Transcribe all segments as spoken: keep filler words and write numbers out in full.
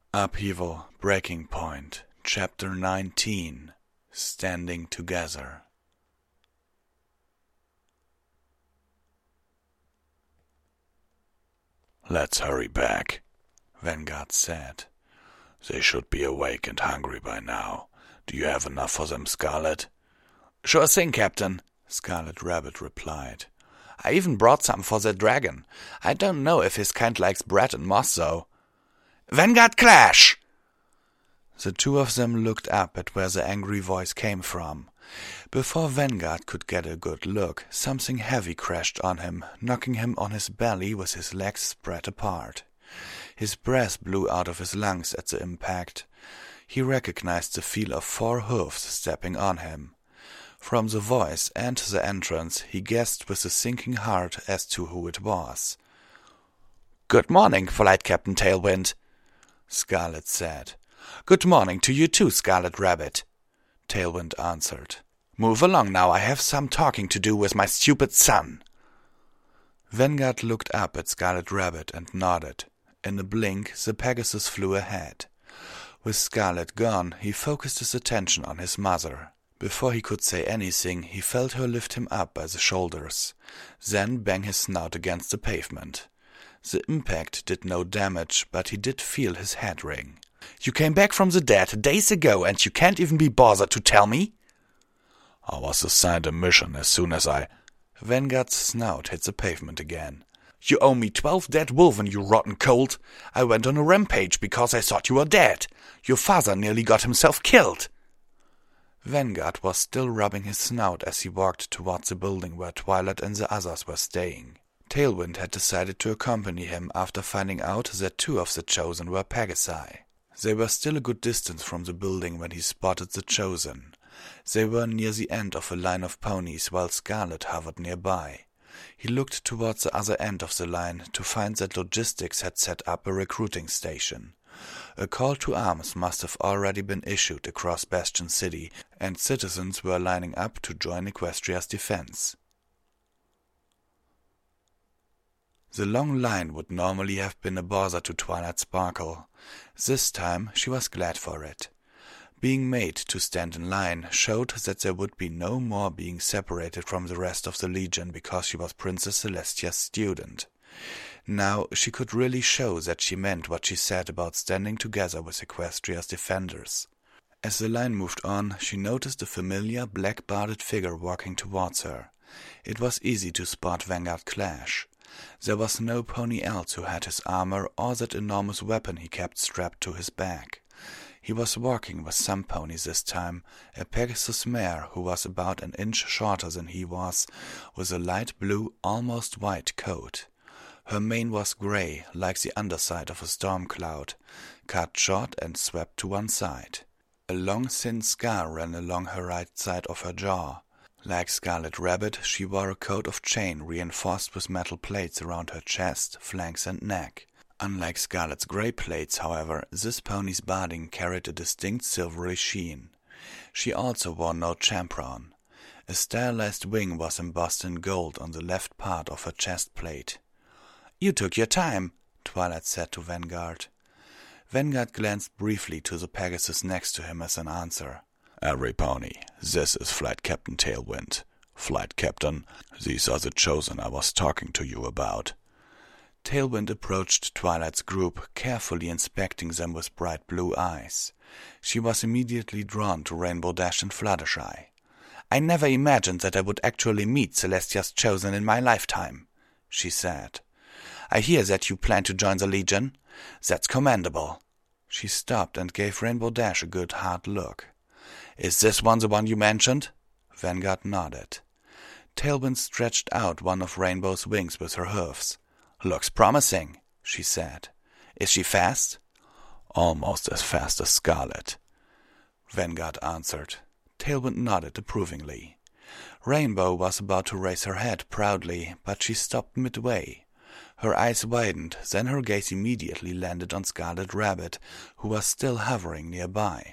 Upheaval Breaking Point, Chapter nineteen, Standing Together. "Let's hurry back," Vanguard said. "They should be awake and hungry by now. Do you have enough for them, Scarlet?" "Sure thing, Captain," Scarlet Rabbit replied. "I even brought some for the dragon. I don't know if his kind likes bread and moss, though." "Vanguard Clash!" The two of them looked up at where the angry voice came from. Before Vanguard could get a good look, something heavy crashed on him, knocking him on his belly with his legs spread apart. His breath blew out of his lungs at the impact. He recognized the feel of four hooves stepping on him. From the voice and the entrance, he guessed with a sinking heart as to who it was. "Good morning, Flight Captain Tailwind," Scarlet said. "Good morning to you too, Scarlet Rabbit," Tailwind answered. "Move along now, I have some talking to do with my stupid son." Vanguard looked up at Scarlet Rabbit and nodded. In a blink, the Pegasus flew ahead. With Scarlet gone, he focused his attention on his mother. Before he could say anything, he felt her lift him up by the shoulders, then bang his snout against the pavement. The impact did no damage, but he did feel his head ring. "You came back from the dead days ago, and you can't even be bothered to tell me?" "I was assigned a mission as soon as I—" Vanguard's snout hit the pavement again. "You owe me twelve dead wolven, you rotten colt. I went on a rampage because I thought you were dead. Your father nearly got himself killed." Vanguard was still rubbing his snout as he walked towards the building where Twilight and the others were staying. Tailwind had decided to accompany him after finding out that two of the Chosen were Pegasi. They were still a good distance from the building when he spotted the Chosen. They were near the end of a line of ponies while Scarlet hovered nearby. He looked towards the other end of the line to find that Logistics had set up a recruiting station. A call to arms must have already been issued across Bastion City, and citizens were lining up to join Equestria's defense. The long line would normally have been a bother to Twilight Sparkle. This time she was glad for it. Being made to stand in line showed that there would be no more being separated from the rest of the Legion because she was Princess Celestia's student. Now she could really show that she meant what she said about standing together with Equestria's defenders. As the line moved on, she noticed a familiar black-barded figure walking towards her. It was easy to spot Vanguard Clash. There was no pony else who had his armor or that enormous weapon he kept strapped to his back. He was walking with some ponies this time, a Pegasus mare who was about an inch shorter than he was, with a light blue, almost white coat. Her mane was grey, like the underside of a storm cloud, cut short and swept to one side. A long thin scar ran along her right side of her jaw. Like Scarlet Rabbit, she wore a coat of chain reinforced with metal plates around her chest, flanks and neck. Unlike Scarlet's grey plates, however, this pony's barding carried a distinct silvery sheen. She also wore no champron. A stylized wing was embossed in gold on the left part of her chest plate. "You took your time," Twilight said to Vanguard. Vanguard glanced briefly to the Pegasus next to him as an answer. "Every pony. This is Flight Captain Tailwind. Flight Captain, these are the Chosen I was talking to you about." Tailwind approached Twilight's group, carefully inspecting them with bright blue eyes. She was immediately drawn to Rainbow Dash and Fluttershy. "I never imagined that I would actually meet Celestia's Chosen in my lifetime," she said. "I hear that you plan to join the Legion. That's commendable." She stopped and gave Rainbow Dash a good hard look. "Is this one the one you mentioned?" Vanguard nodded. Tailwind stretched out one of Rainbow's wings with her hoofs. "Looks promising," she said. "Is she fast?" "Almost as fast as Scarlet," Vanguard answered. Tailwind nodded approvingly. Rainbow was about to raise her head proudly, but she stopped midway. Her eyes widened, then her gaze immediately landed on Scarlet Rabbit, who was still hovering nearby.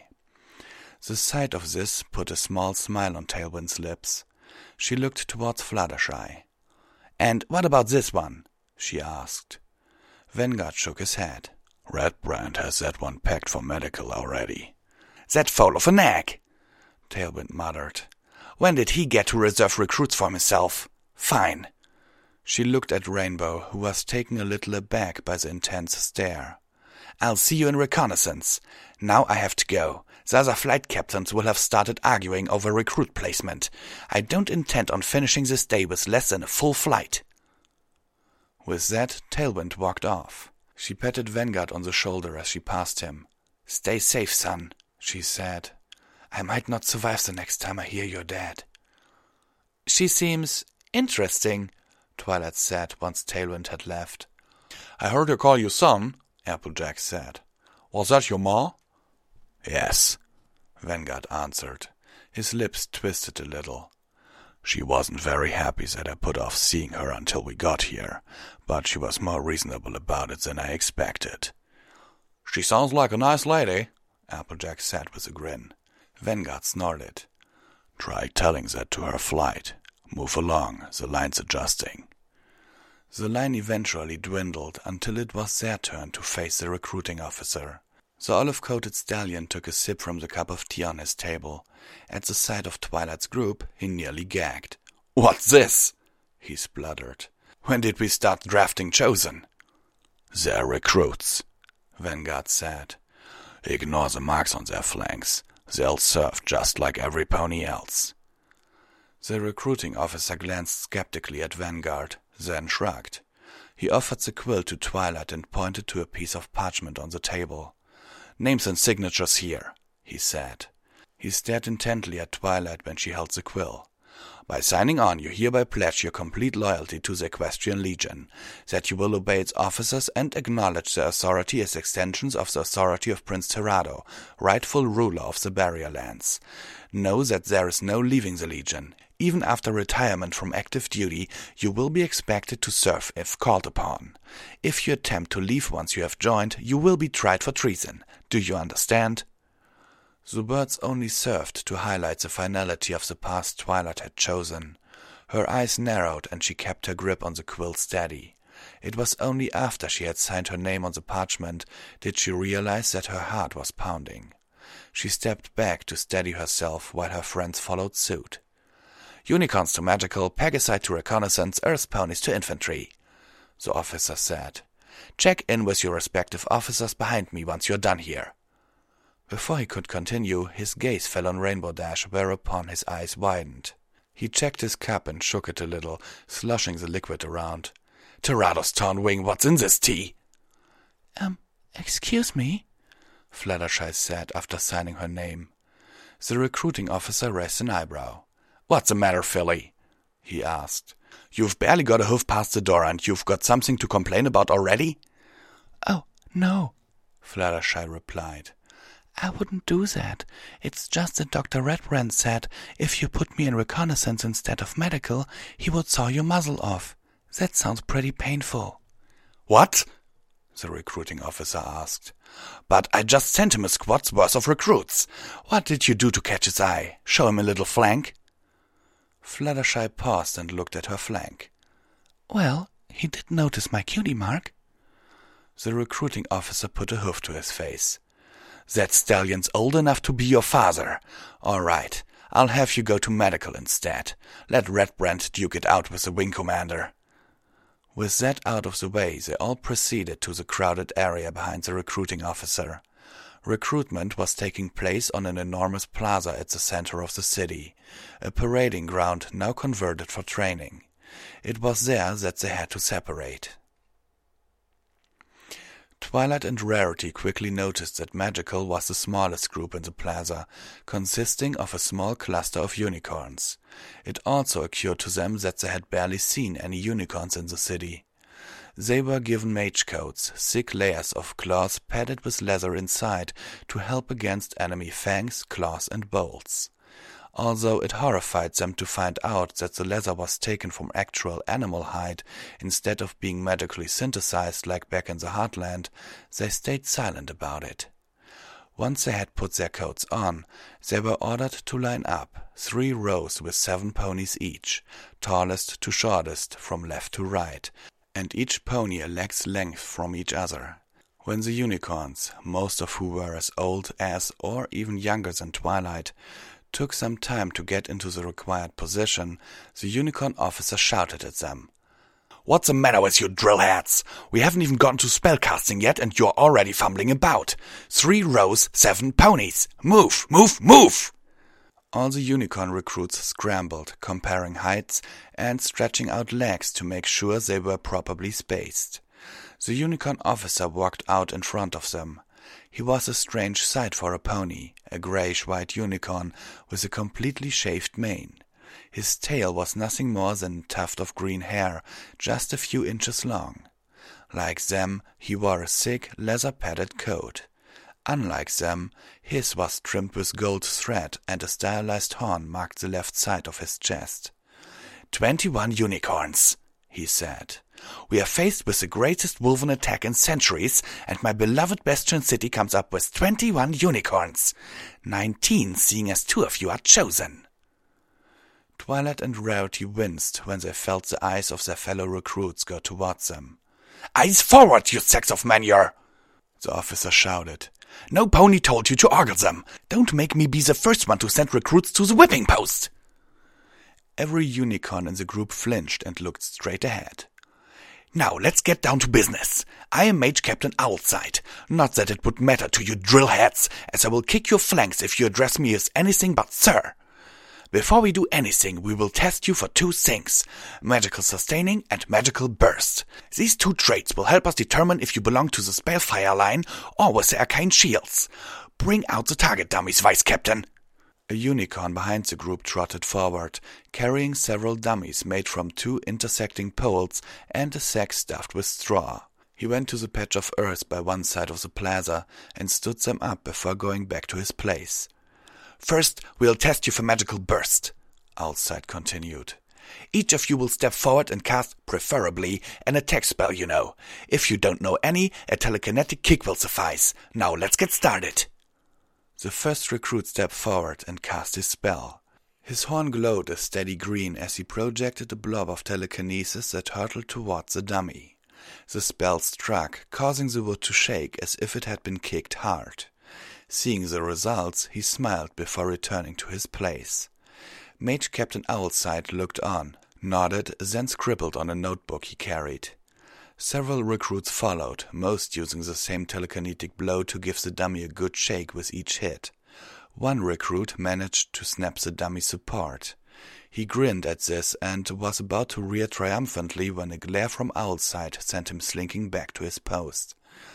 The sight of this put a small smile on Tailwind's lips. She looked towards Fluttershy. "And what about this one?" she asked. Vanguard shook his head. Redbrand has that one packed for medical already. That fool of a nag, Tailwind muttered. When did he get to reserve recruits for himself? Fine. She looked at Rainbow, who was taken a little aback by the intense stare. I'll see you in reconnaissance. Now I have to go. The other flight captains will have started arguing over recruit placement. I don't intend on finishing this day with less than a full flight. With that, Tailwind walked off. She patted Vanguard on the shoulder as she passed him. Stay safe, son, she said. I might not survive the next time I hear you're dead. She seems interesting, Twilight said once Tailwind had left. I heard her call you son, Applejack said. Was that your ma? Yes, Vanguard answered. His lips twisted a little. She wasn't very happy that I put off seeing her until we got here, but she was more reasonable about it than I expected. She sounds like a nice lady, Applejack said with a grin. Vanguard snorted. Try telling that to her flight. Move along, the line's adjusting. The line eventually dwindled until it was their turn to face the recruiting officer. The olive-coated stallion took a sip from the cup of tea on his table. At the sight of Twilight's group, he nearly gagged. What's this? He spluttered. When did we start drafting Chosen? They're recruits, Vanguard said. Ignore the marks on their flanks. They'll serve just like every pony else. The recruiting officer glanced skeptically at Vanguard, then shrugged. He offered the quill to Twilight and pointed to a piece of parchment on the table. Names and signatures here, he said. He stared intently at Twilight when she held the quill. By signing on, you hereby pledge your complete loyalty to the Equestrian Legion, that you will obey its officers and acknowledge their authority as extensions of the authority of Prince Terrado, rightful ruler of the Barrier Lands. Know that there is no leaving the Legion. Even after retirement from active duty, you will be expected to serve if called upon. If you attempt to leave once you have joined, you will be tried for treason. Do you understand? The words only served to highlight the finality of the path Twilight had chosen. Her eyes narrowed and she kept her grip on the quill steady. It was only after she had signed her name on the parchment did she realize that her heart was pounding. She stepped back to steady herself while her friends followed suit. Unicorns to magical, Pegasi to reconnaissance, Earth ponies to infantry, the officer said. Check in with your respective officers behind me once you're done here. Before he could continue, his gaze fell on Rainbow Dash, whereupon his eyes widened. He checked his cup and shook it a little, sloshing the liquid around. Terrado's torn wing, what's in this tea? Um, excuse me? Fluttershy said after signing her name. The recruiting officer raised an eyebrow. What's the matter, Philly? He asked. You've barely got a hoof past the door and you've got something to complain about already? Oh, no, Fluttershy replied. I wouldn't do that. It's just that Doctor Redbrand said if you put me in reconnaissance instead of medical, he would saw your muzzle off. That sounds pretty painful. What? The recruiting officer asked. But I just sent him a squad's worth of recruits. What did you do to catch his eye? Show him a little flank? Fluttershy paused and looked at her flank. Well, he did notice my cutie mark. The recruiting officer put a hoof to his face. That stallion's old enough to be your father. All right, I'll have you go to medical instead. Let Redbrand duke it out with the wing commander. With that out of the way, they all proceeded to the crowded area behind the recruiting officer. Recruitment was taking place on an enormous plaza at the center of the city, a parading ground now converted for training. It was there that they had to separate. Twilight and Rarity quickly noticed that Magical was the smallest group in the plaza, consisting of a small cluster of unicorns. It also occurred to them that they had barely seen any unicorns in the city. They were given mage coats, thick layers of cloth padded with leather inside to help against enemy fangs, claws and bolts. Although it horrified them to find out that the leather was taken from actual animal hide instead of being magically synthesized like back in the Heartland, they stayed silent about it. Once they had put their coats on, they were ordered to line up, three rows with seven ponies each, tallest to shortest from left to right, and each pony a leg's length from each other. When the unicorns, most of who were as old as or even younger than Twilight, took some time to get into the required position, the unicorn officer shouted at them. "What's the matter with you drillheads? We haven't even gotten to spellcasting yet and you're already fumbling about. Three rows, seven ponies. Move, move, move!" All the unicorn recruits scrambled, comparing heights and stretching out legs to make sure they were properly spaced. The unicorn officer walked out in front of them. He was a strange sight for a pony, a greyish-white unicorn with a completely shaved mane. His tail was nothing more than a tuft of green hair, just a few inches long. Like them, he wore a thick, leather-padded coat. Unlike them, his was trimmed with gold thread, and a stylized horn marked the left side of his chest. Twenty-one unicorns, he said. "We are faced with the greatest wolven attack in centuries, and my beloved Bastion City comes up with twenty-one unicorns. Nineteen, seeing as two of you are chosen." Twilight and Rarity winced when they felt the eyes of their fellow recruits go towards them. "Eyes forward, you sacks of manure!" the officer shouted. "No pony told you to ogle them. Don't make me be the first one to send recruits to the whipping post." Every unicorn in the group flinched and looked straight ahead. "Now let's get down to business. I am Mage Captain Owlside. Not that it would matter to you drillheads, as I will kick your flanks if you address me as anything but sir. Before we do anything, we will test you for two things, magical sustaining and magical burst. These two traits will help us determine if you belong to the Spellfire line or with the Arcane Shields. Bring out the target dummies, Vice Captain." A unicorn behind the group trotted forward, carrying several dummies made from two intersecting poles and a sack stuffed with straw. He went to the patch of earth by one side of the plaza and stood them up before going back to his place. "First, we'll test you for magical burst," Owlside continued. "Each of you will step forward and cast, preferably, an attack spell you know. If you don't know any, a telekinetic kick will suffice. Now let's get started." The first recruit stepped forward and cast his spell. His horn glowed a steady green as he projected a blob of telekinesis that hurtled towards the dummy. The spell struck, causing the wood to shake as if it had been kicked hard. Seeing the results, he smiled before returning to his place. Mage Captain Owlside looked on, nodded, then scribbled on a notebook he carried. Several recruits followed, most using the same telekinetic blow to give the dummy a good shake with each hit. One recruit managed to snap the dummy's support. He grinned at this and was about to rear triumphantly when a glare from Owlside sent him slinking back to his post.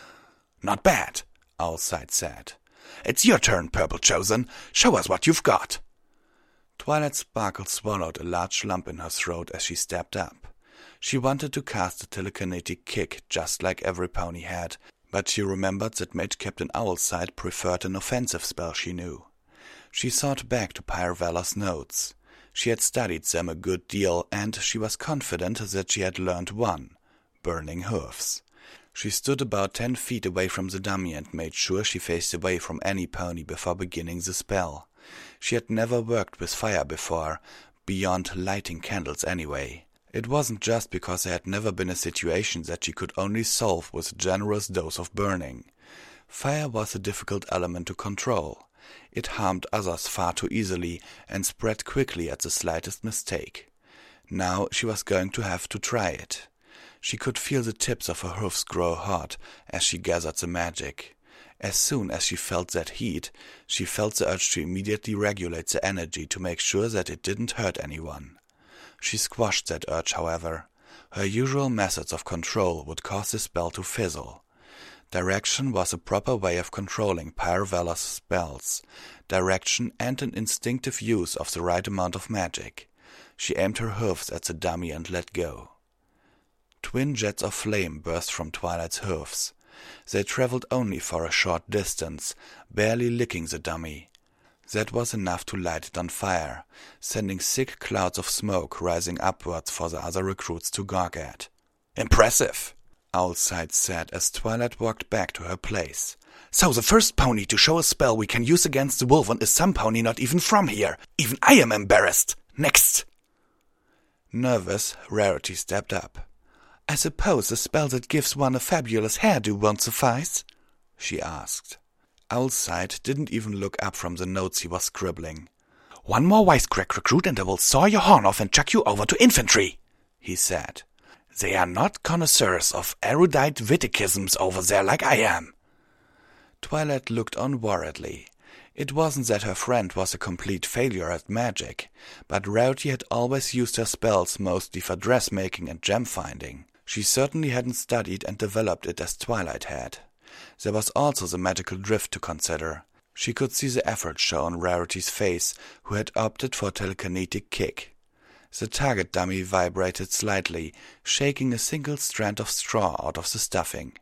"Not bad," Owlside said. "It's your turn, Purple Chosen. Show us what you've got." Twilight Sparkle swallowed a large lump in her throat as she stepped up. She wanted to cast a telekinetic kick just like every pony had, but she remembered that Mage Captain Owlside preferred an offensive spell she knew. She thought back to Pyre Valor's notes. She had studied them a good deal, and she was confident that she had learned one, Burning Hooves. She stood about ten feet away from the dummy and made sure she faced away from any pony before beginning the spell. She had never worked with fire before, beyond lighting candles anyway. It wasn't just because there had never been a situation that she could only solve with a generous dose of burning. Fire was a difficult element to control. It harmed others far too easily and spread quickly at the slightest mistake. Now she was going to have to try it. She could feel the tips of her hoofs grow hot as she gathered the magic. As soon as she felt that heat, she felt the urge to immediately regulate the energy to make sure that it didn't hurt anyone. She squashed that urge, however. Her usual methods of control would cause the spell to fizzle. Direction was a proper way of controlling Pyre Valor's spells. Direction and an instinctive use of the right amount of magic. She aimed her hooves at the dummy and let go. Twin jets of flame burst from Twilight's hooves. They traveled only for a short distance, barely licking the dummy. That was enough to light it on fire, sending thick clouds of smoke rising upwards for the other recruits to gawk at. "Impressive," Owlside said as Twilight walked back to her place. "So the first pony to show a spell we can use against the Wolven is some pony not even from here. Even I am embarrassed. Next." Nervous, Rarity stepped up. I suppose a spell that gives one a fabulous hairdo won't suffice? She asked. Owlsight didn't even look up from the notes he was scribbling. One more wisecrack, recruit, and I will saw your horn off and chuck you over to infantry, he said. They are not connoisseurs of erudite witticisms over there like I am. Twilight looked on worriedly. It wasn't that her friend was a complete failure at magic, but Rarity had always used her spells mostly for dressmaking and gem-finding. She certainly hadn't studied and developed it as Twilight had. There was also the magical drift to consider. She could see the effort show on Rarity's face, who had opted for a telekinetic kick. The target dummy vibrated slightly, shaking a single strand of straw out of the stuffing.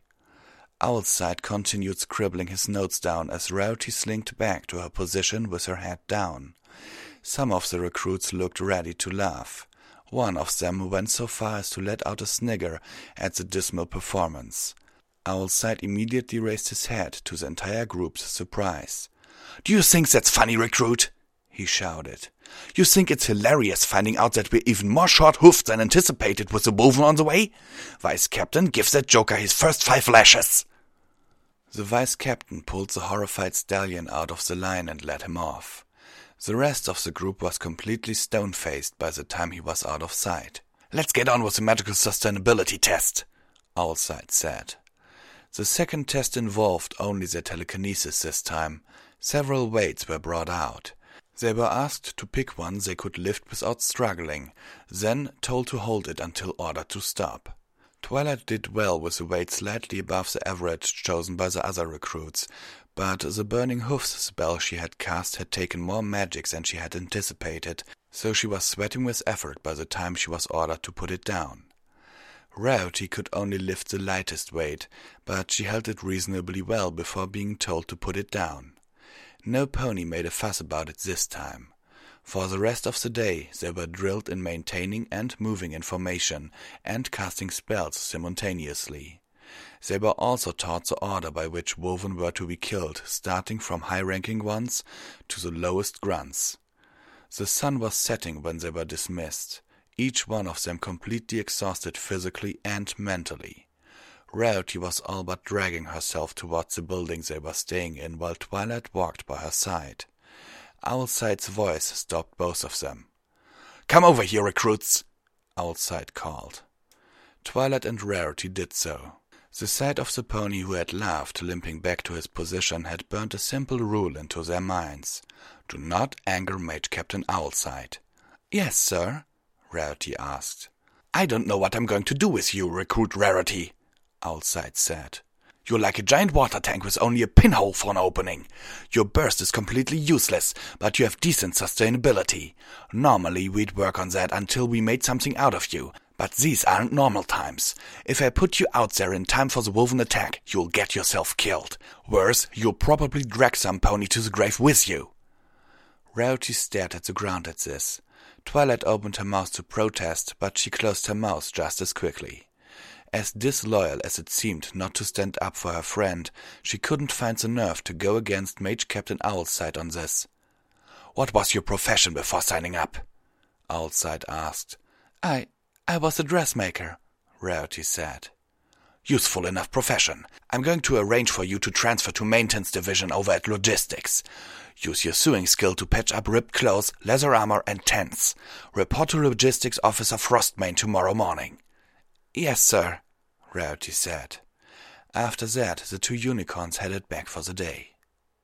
Owlsight continued scribbling his notes down as Rarity slinked back to her position with her head down. Some of the recruits looked ready to laugh. One of them went so far as to let out a snigger at the dismal performance. Owlsight immediately raised his head to the entire group's surprise. "Do you think that's funny, recruit?" he shouted. "You think it's hilarious finding out that we're even more short-hoofed than anticipated with the woven on the way? Vice-Captain, give that joker his first five lashes!" The vice-captain pulled the horrified stallion out of the line and led him off. The rest of the group was completely stone-faced by the time he was out of sight. "Let's get on with the magical sustainability test," Owlsight said. The second test involved only their telekinesis this time. Several weights were brought out. They were asked to pick one they could lift without struggling, then told to hold it until ordered to stop. Twilight did well with the weight slightly above the average chosen by the other recruits, but the Burning Hoofs spell she had cast had taken more magic than she had anticipated, so she was sweating with effort by the time she was ordered to put it down. Rarity could only lift the lightest weight, but she held it reasonably well before being told to put it down. No pony made a fuss about it this time. For the rest of the day they were drilled in maintaining and moving information and casting spells simultaneously. They were also taught the order by which woven were to be killed, starting from high-ranking ones to the lowest grunts. The sun was setting when they were dismissed, each one of them completely exhausted physically and mentally. Rarity was all but dragging herself towards the building they were staying in while Twilight walked by her side. Owlsight's voice stopped both of them. "Come over here, recruits," Owlsight called. Twilight and Rarity did so. The sight of the pony who had laughed, limping back to his position, had burned a simple rule into their minds. Do not anger Mage Captain Owlsight. "Yes, sir?" Rarity asked. "I don't know what I'm going to do with you, Recruit Rarity," Owlsight said. "You're like a giant water tank with only a pinhole for an opening. Your burst is completely useless, but you have decent sustainability. Normally we'd work on that until we made something out of you, but these aren't normal times. If I put you out there in time for the woven attack, you'll get yourself killed. Worse, you'll probably drag some pony to the grave with you." Rarity stared at the ground at this. Twilight opened her mouth to protest, but she closed her mouth just as quickly. As disloyal as it seemed not to stand up for her friend, she couldn't find the nerve to go against Mage Captain Owlsight on this. "What was your profession before signing up?" Owlsight asked. I... I was a dressmaker," Rarity said. "Useful enough profession. I'm going to arrange for you to transfer to Maintenance Division over at Logistics. Use your sewing skill to patch up ripped clothes, leather armor, and tents. Report to Logistics Officer Frostmane tomorrow morning." "Yes, sir," Rarity said. After that, the two unicorns headed back for the day.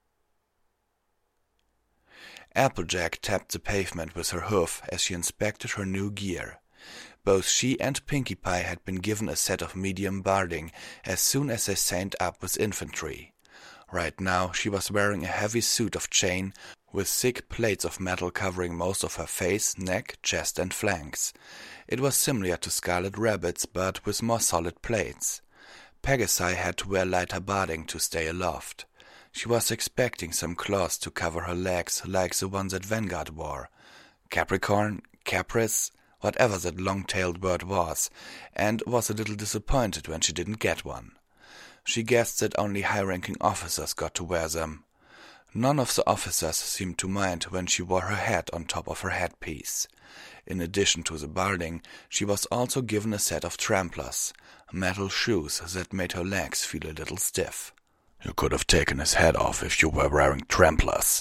Applejack tapped the pavement with her hoof as she inspected her new gear. Both she and Pinkie Pie had been given a set of medium barding as soon as they signed up with infantry. Right now, she was wearing a heavy suit of chain with thick plates of metal covering most of her face, neck, chest, and flanks. It was similar to Scarlet Rabbit's, but with more solid plates. Pegasi had to wear lighter barding to stay aloft. She was expecting some claws to cover her legs, like the ones that Vanguard wore. Capricorn, Caprice, whatever that long-tailed bird was, and was a little disappointed when she didn't get one. She guessed that only high-ranking officers got to wear them. None of the officers seemed to mind when she wore her hat on top of her headpiece. In addition to the barding, she was also given a set of tramplers, metal shoes that made her legs feel a little stiff. You could have taken his head off if you were wearing tramplers.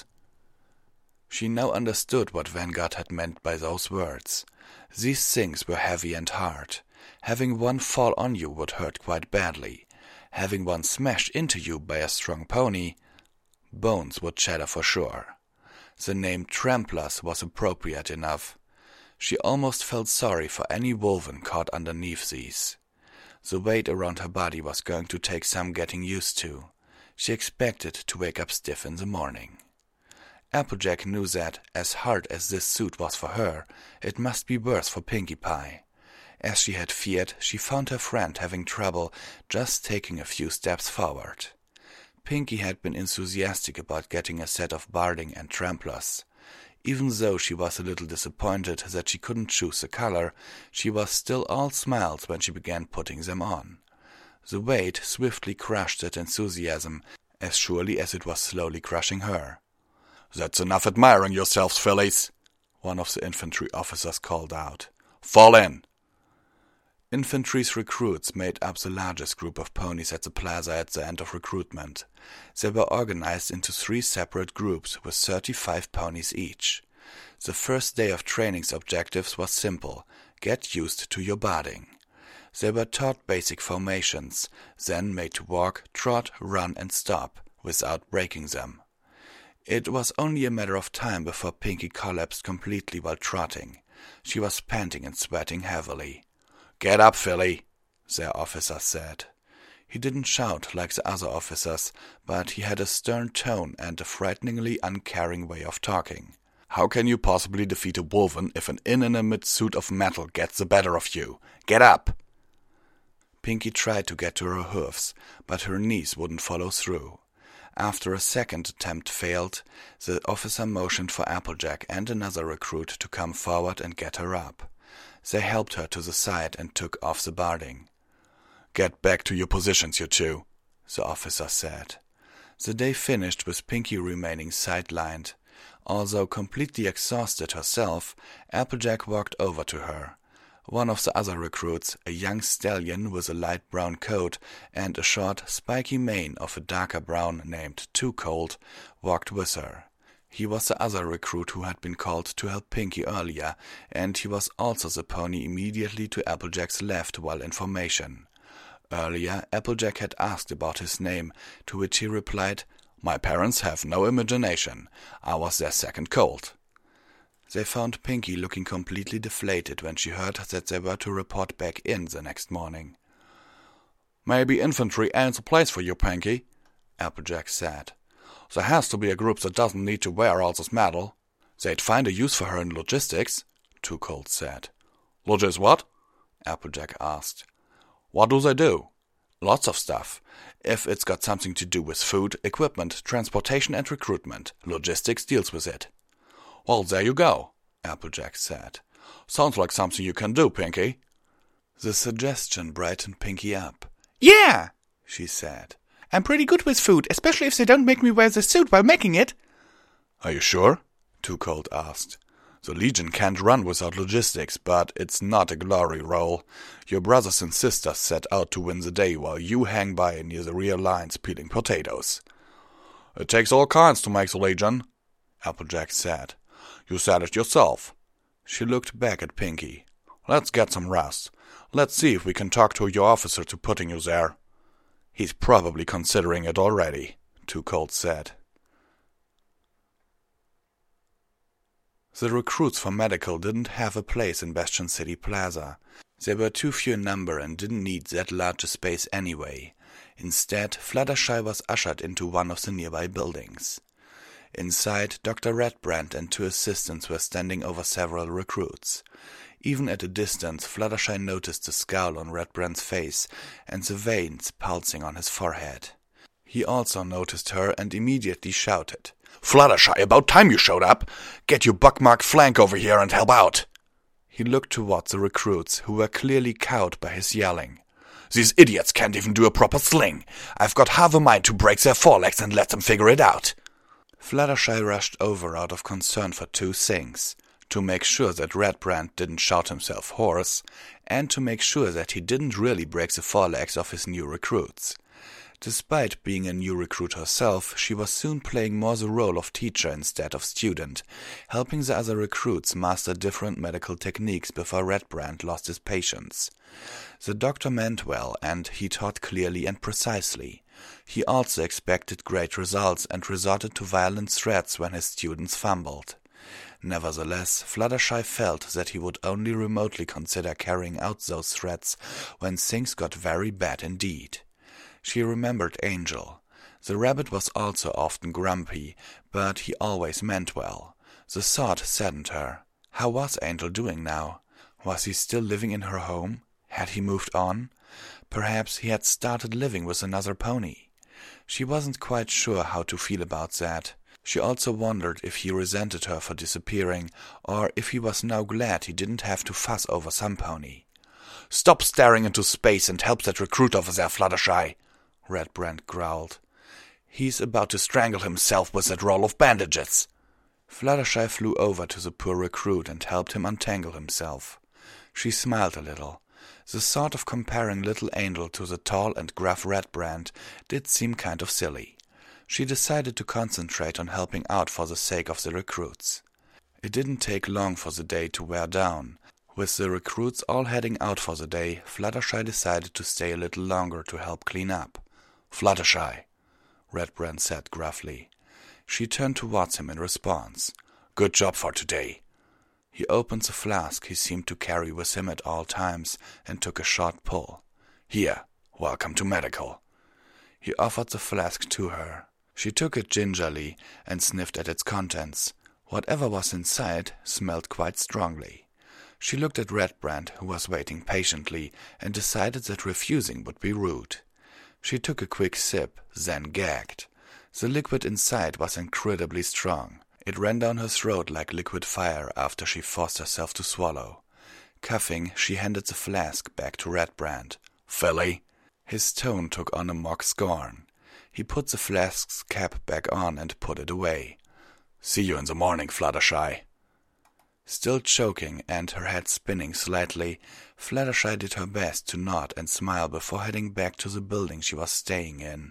She now understood what Vanguard had meant by those words. These things were heavy and hard. Having one fall on you would hurt quite badly. Having one smashed into you by a strong pony, bones would shatter for sure. The name Tramplers was appropriate enough. She almost felt sorry for any wolven caught underneath these. The weight around her body was going to take some getting used to. She expected to wake up stiff in the morning. Applejack knew that, as hard as this suit was for her, it must be worse for Pinkie Pie. As she had feared, she found her friend having trouble just taking a few steps forward. Pinkie had been enthusiastic about getting a set of barding and tramplers. Even though she was a little disappointed that she couldn't choose the color, she was still all smiles when she began putting them on. The weight swiftly crushed that enthusiasm, as surely as it was slowly crushing her. "That's enough admiring yourselves, fillies," one of the infantry officers called out. "Fall in." Infantry's recruits made up the largest group of ponies at the plaza at the end of recruitment. They were organized into three separate groups with thirty-five ponies each. The first day of training's objectives was simple: get used to your barding. They were taught basic formations, then made to walk, trot, run and stop, without breaking them. It was only a matter of time before Pinkie collapsed completely while trotting. She was panting and sweating heavily. "Get up, filly," their officer said. He didn't shout like the other officers, but he had a stern tone and a frighteningly uncaring way of talking. "How can you possibly defeat a wolven if an inanimate suit of metal gets the better of you? Get up!" Pinkie tried to get to her hoofs, but her knees wouldn't follow through. After a second attempt failed, the officer motioned for Applejack and another recruit to come forward and get her up. They helped her to the side and took off the barding. "Get back to your positions, you two," the officer said. The day finished with Pinkie remaining sidelined. Although completely exhausted herself, Applejack walked over to her. One of the other recruits, a young stallion with a light brown coat and a short, spiky mane of a darker brown named Too Cold, walked with her. He was the other recruit who had been called to help Pinkie earlier, and he was also the pony immediately to Applejack's left while in formation. Earlier, Applejack had asked about his name, to which he replied, "My parents have no imagination. I was their second colt." They found Pinkie looking completely deflated when she heard that they were to report back in the next morning. "Maybe infantry ain't the place for you, Pinkie," Applejack said. "There has to be a group that doesn't need to wear all this metal." "They'd find a use for her in logistics," Too Cold said. "Logis what?" Applejack asked. "What do they do?" "Lots of stuff. If it's got something to do with food, equipment, transportation and recruitment, logistics deals with it." "Well, there you go," Applejack said. "Sounds like something you can do, Pinkie." The suggestion brightened Pinkie up. "Yeah," she said. "I'm pretty good with food, especially if they don't make me wear the suit while making it." "Are you sure?" Too Cold asked. "The Legion can't run without logistics, but it's not a glory role. Your brothers and sisters set out to win the day while you hang by near the rear lines peeling potatoes." "It takes all kinds to make the Legion," Applejack said. "You said it yourself." She looked back at Pinkie. "Let's get some rest. Let's see if we can talk to your officer to putting you there." "He's probably considering it already," Too Cold said. The recruits for medical didn't have a place in Bastion City Plaza. They were too few in number and didn't need that large a space anyway. Instead, Fluttershy was ushered into one of the nearby buildings. Inside, Doctor Redbrand and two assistants were standing over several recruits. Even at a distance, Fluttershy noticed the scowl on Redbrand's face and the veins pulsing on his forehead. He also noticed her and immediately shouted, "Fluttershy, about time you showed up! Get your buck-marked flank over here and help out!" He looked toward the recruits, who were clearly cowed by his yelling. "These idiots can't even do a proper sling. I've got half a mind to break their forelegs and let them figure it out." Fluttershy rushed over out of concern for two things: to make sure that Redbrand didn't shout himself hoarse, and to make sure that he didn't really break the forelegs of his new recruits. Despite being a new recruit herself, she was soon playing more the role of teacher instead of student, helping the other recruits master different medical techniques before Redbrand lost his patience. The doctor meant well, and he taught clearly and precisely. He also expected great results and resorted to violent threats when his students fumbled. Nevertheless, Fluttershy felt that he would only remotely consider carrying out those threats when things got very bad indeed. She remembered Angel. The rabbit was also often grumpy, but he always meant well. The thought saddened her. How was Angel doing now? Was he still living in her home? Had he moved on? Perhaps he had started living with another pony. She wasn't quite sure how to feel about that. She also wondered if he resented her for disappearing, or if he was now glad he didn't have to fuss over some pony. "Stop staring into space and help that recruit over there, Fluttershy," Redbrand growled. "He's about to strangle himself with that roll of bandages." Fluttershy flew over to the poor recruit and helped him untangle himself. She smiled a little. The thought of comparing little Angel to the tall and gruff Redbrand did seem kind of silly. She decided to concentrate on helping out for the sake of the recruits. It didn't take long for the day to wear down. With the recruits all heading out for the day, Fluttershy decided to stay a little longer to help clean up. "Fluttershy," Redbrand said gruffly. She turned towards him in response. "Good job for today." He opened the flask he seemed to carry with him at all times and took a short pull. "Here, welcome to medical." He offered the flask to her. She took it gingerly and sniffed at its contents. Whatever was inside smelled quite strongly. She looked at Redbrand, who was waiting patiently, and decided that refusing would be rude. She took a quick sip, then gagged. The liquid inside was incredibly strong. It ran down her throat like liquid fire after she forced herself to swallow. Coughing, she handed the flask back to Redbrand. "Filly?" His tone took on a mock scorn. He put the flask's cap back on and put it away. "See you in the morning, Fluttershy." Still choking and her head spinning slightly, Fluttershy did her best to nod and smile before heading back to the building she was staying in.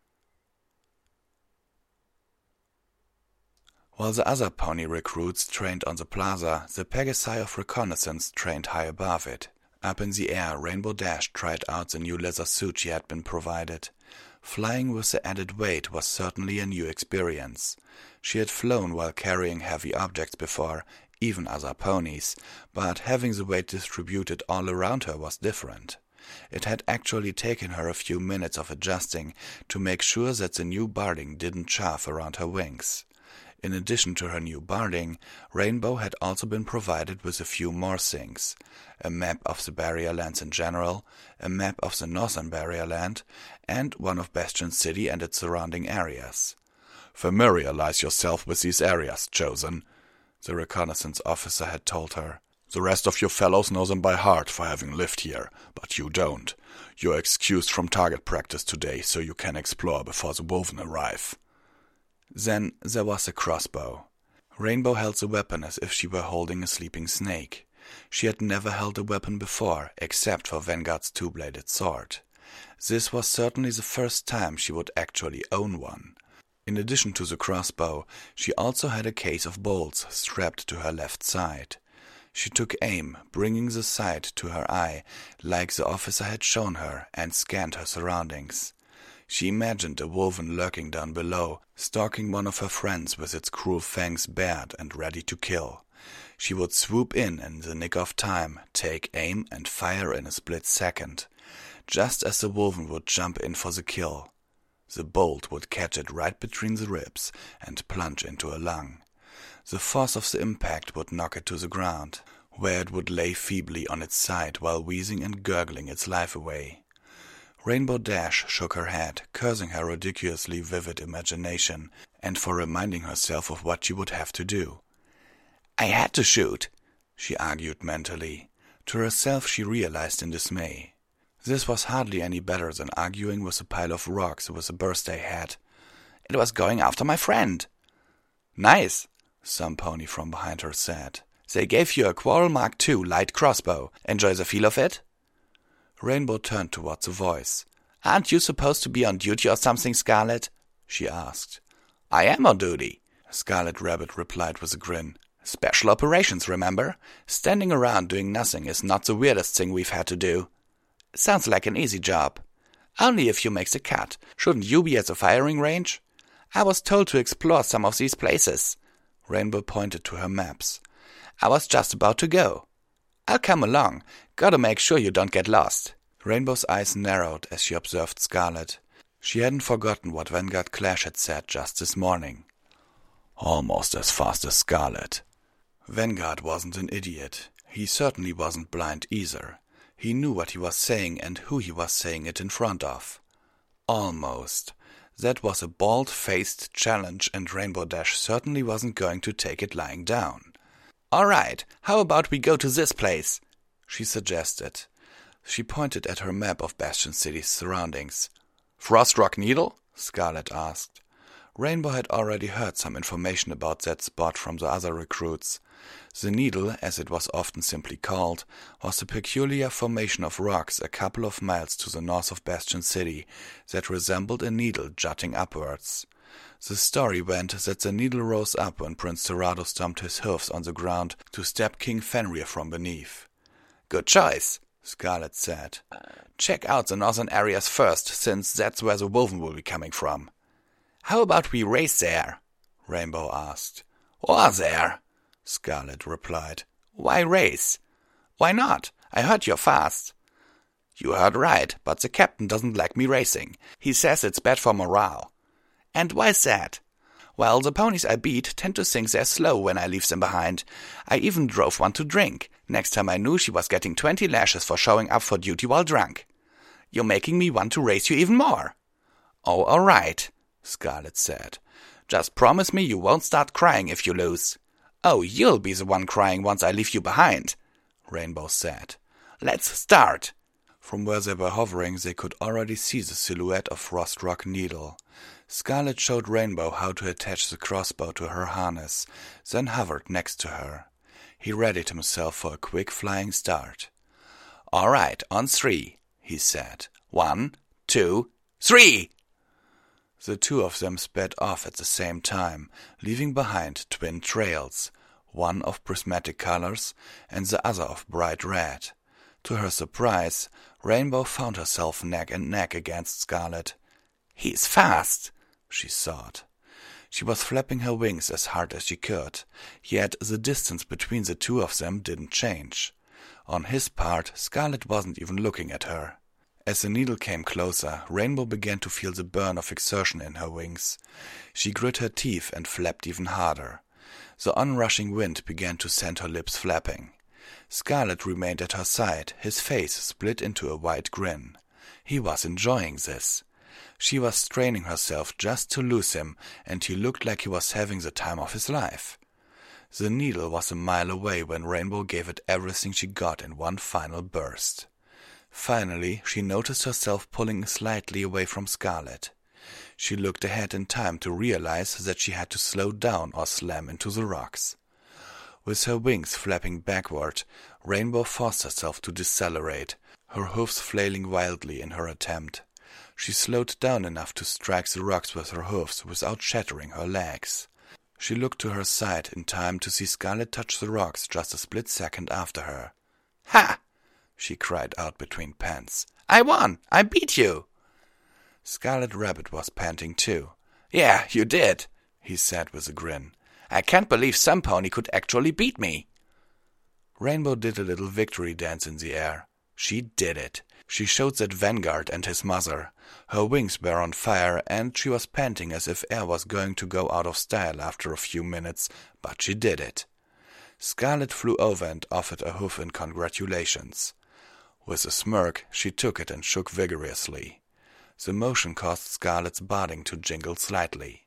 While the other pony recruits trained on the plaza, the Pegasi of Reconnaissance trained high above it. Up in the air, Rainbow Dash tried out the new leather suit she had been provided. Flying with the added weight was certainly a new experience. She had flown while carrying heavy objects before, even other ponies, but having the weight distributed all around her was different. It had actually taken her a few minutes of adjusting to make sure that the new barding didn't chafe around her wings. In addition to her new barding, Rainbow had also been provided with a few more things: a map of the barrier lands in general, a map of the northern barrier land, and one of Bastion City and its surrounding areas. "Familiarize yourself with these areas, Chosen," the reconnaissance officer had told her. "The rest of your fellows know them by heart for having lived here, but you don't. You're excused from target practice today so you can explore before the Woven arrive." Then there was a crossbow. Rainbow held the weapon as if she were holding a sleeping snake. She had never held a weapon before, except for Vanguard's two-bladed sword. This was certainly the first time she would actually own one. In addition to the crossbow, she also had a case of bolts strapped to her left side. She took aim, bringing the sight to her eye, like the officer had shown her, and scanned her surroundings. She imagined a Woven lurking down below, stalking one of her friends with its cruel fangs bared and ready to kill. She would swoop in in the nick of time, take aim, and fire in a split second. Just as the Woven would jump in for the kill, the bolt would catch it right between the ribs and plunge into a lung. The force of the impact would knock it to the ground, where it would lay feebly on its side while wheezing and gurgling its life away. Rainbow Dash shook her head, cursing her ridiculously vivid imagination, and for reminding herself of what she would have to do. "I had to shoot," she argued mentally. To herself she realized in dismay. This was hardly any better than arguing with a pile of rocks with a birthday hat. "It was going after my friend." Nice, some pony from behind her said. They gave you a Quarrel Mark two light crossbow. Enjoy the feel of it? Rainbow turned towards the voice. Aren't you supposed to be on duty or something, Scarlet? She asked. I am on duty, Scarlet Rabbit replied with a grin. Special operations, remember? Standing around doing nothing is not the weirdest thing we've had to do. Sounds like an easy job. Only if you make the cut. Shouldn't you be at the firing range? I was told to explore some of these places. Rainbow pointed to her maps. I was just about to go. I'll come along. Gotta make sure you don't get lost. Rainbow's eyes narrowed as she observed Scarlet. She hadn't forgotten what Vanguard Clash had said just this morning. Almost as fast as Scarlet. Vanguard wasn't an idiot. He certainly wasn't blind either. He knew what he was saying and who he was saying it in front of. Almost. That was a bald-faced challenge, and Rainbow Dash certainly wasn't going to take it lying down. All right, how about we go to this place? She suggested. She pointed at her map of Bastion City's surroundings. Frost Rock Needle? Scarlet asked. Rainbow had already heard some information about that spot from the other recruits. The Needle, as it was often simply called, was a peculiar formation of rocks a couple of miles to the north of Bastion City that resembled a needle jutting upwards. The story went that the needle rose up when Prince Terado stomped his hoofs on the ground to stab King Fenrir from beneath. Good choice, Scarlet said. Check out the northern areas first, since that's where the Wolven will be coming from. How about we race there? Rainbow asked. Or there? Scarlet replied. Why race? Why not? I heard you're fast. You heard right, but the captain doesn't like me racing. He says it's bad for morale. And why's that? Well, the ponies I beat tend to think they're slow when I leave them behind. I even drove one to drink. Next time I knew she was getting twenty lashes for showing up for duty while drunk. You're making me want to race you even more. Oh, all right, Scarlet said. Just promise me you won't start crying if you lose. Oh, you'll be the one crying once I leave you behind, Rainbow said. Let's start. From where they were hovering, they could already see the silhouette of Frost Rock Needle. Scarlet showed Rainbow how to attach the crossbow to her harness, then hovered next to her. He readied himself for a quick flying start. All right, on three, he said. One, two, three! The two of them sped off at the same time, leaving behind twin trails, one of prismatic colors and the other of bright red. To her surprise, Rainbow found herself neck and neck against Scarlet. He's fast, she thought. She was flapping her wings as hard as she could, yet the distance between the two of them didn't change. On his part, Scarlet wasn't even looking at her. As the needle came closer, Rainbow began to feel the burn of exertion in her wings. She grit her teeth and flapped even harder. The onrushing wind began to send her lips flapping. Scarlet remained at her side, his face split into a wide grin. He was enjoying this. She was straining herself just to lose him, and he looked like he was having the time of his life. The needle was a mile away when Rainbow gave it everything she got in one final burst. Finally, she noticed herself pulling slightly away from Scarlet. She looked ahead in time to realize that she had to slow down or slam into the rocks. With her wings flapping backward, Rainbow forced herself to decelerate, her hoofs flailing wildly in her attempt. She slowed down enough to strike the rocks with her hoofs without shattering her legs. She looked to her side in time to see Scarlet touch the rocks just a split second after her. Ha! She cried out between pants. I won! I beat you! Scarlet Rabbit was panting too. Yeah, you did, he said with a grin. I can't believe some pony could actually beat me. Rainbow did a little victory dance in the air. She did it. She showed that Vanguard and his mother. Her wings were on fire, and she was panting as if air was going to go out of style after a few minutes, but she did it. Scarlet flew over and offered a hoof in congratulations. With a smirk, she took it and shook vigorously. The motion caused Scarlet's barding to jingle slightly.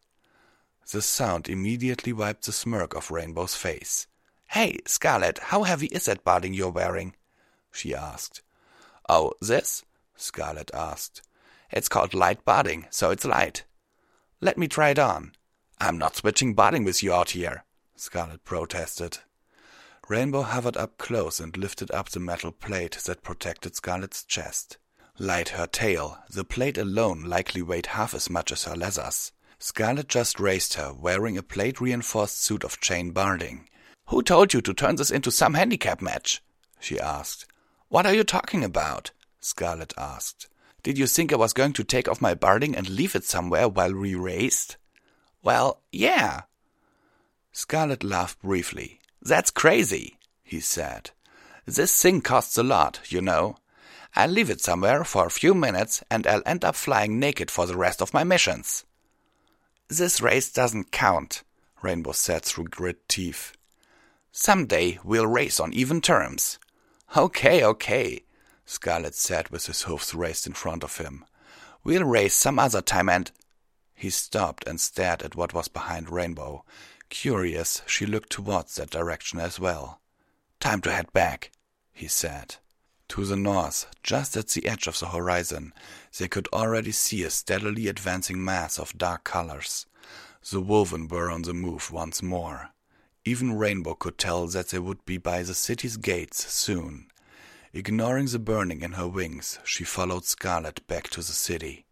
The sound immediately wiped the smirk off Rainbow's face. Hey, Scarlet, how heavy is that barding you're wearing? She asked. Oh, this? Scarlet asked. It's called light barding, so it's light. Let me try it on. I'm not switching botting with you out here, Scarlet protested. Rainbow hovered up close and lifted up the metal plate that protected Scarlet's chest. Like her tail, the plate alone likely weighed half as much as her leathers. Scarlet just raised her, wearing a plate-reinforced suit of chain barding. "Who told you to turn this into some handicap match?" she asked. "What are you talking about?" Scarlet asked. "Did you think I was going to take off my barding and leave it somewhere while we raced?" "Well, yeah." Scarlet laughed briefly. "That's crazy," he said. "This thing costs a lot, you know. I'll leave it somewhere for a few minutes and I'll end up flying naked for the rest of my missions." "This race doesn't count," Rainbow said through grit teeth. "Someday we'll race on even terms." "Okay, okay," Scarlet said with his hooves raised in front of him. "We'll race some other time and—" He stopped and stared at what was behind Rainbow. Curious, she looked towards that direction as well. "Time to head back," he said. To the north, just at the edge of the horizon, they could already see a steadily advancing mass of dark colors. The Woven were on the move once more. Even Rainbow could tell that they would be by the city's gates soon. Ignoring the burning in her wings, she followed Scarlet back to the city.